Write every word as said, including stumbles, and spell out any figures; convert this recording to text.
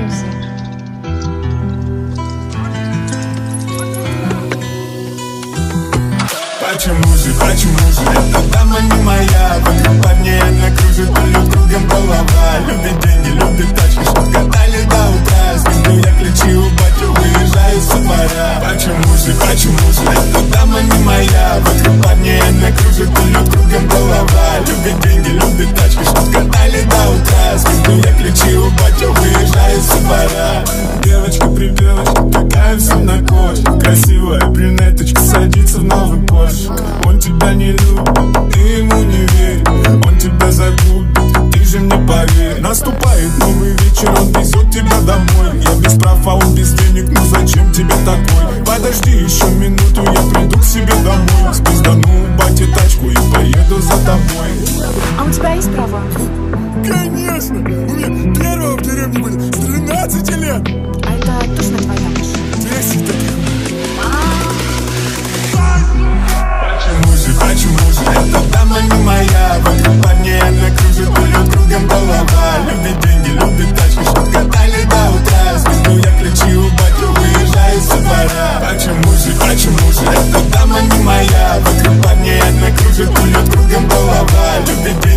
Music. Почему же, почему же эта дама не моя? Вокруг парней она кружит, друг другом голова. Любит деньги, любит тачки, чтоб катали до утра. Скинул я ключи у батю, выезжаю со двора. Почему же, почему же эта дама не моя? Вокруг парней она кружит, друг другом голова. Любит деньги, любит тачки, чтоб катали до утра. Скинул я ключи у батю, выезжаю со двора. Девочка, придевочка, такая вся на коже. Красивая брюнеточка садится в новый Порш. Он тебя не любит, ты ему не верь. Он тебя загубит, ты же мне поверь. Наступает новый вечер, он везет тебя домой. Я без прав, а он без денег, ну зачем тебе такой? Подожди еще минуту, я приду к себе домой. Спиздану у бати тачку и поеду за тобой. А у тебя есть права? Конечно! У меня первого в деревне были с тринадцати лет. А это точно твоя машина? Десять таких. Почему же, почему же эта дама не моя? Вокруг парней она кружит, друг другом голова. Любит деньги, любит тачки, чтоб катали до утра. Спиздил я ключи у батю, выезжаю со двора. Почему же, почему же эта дама не моя? Вокруг парней она кружит, друг другом голова. Любит деньги,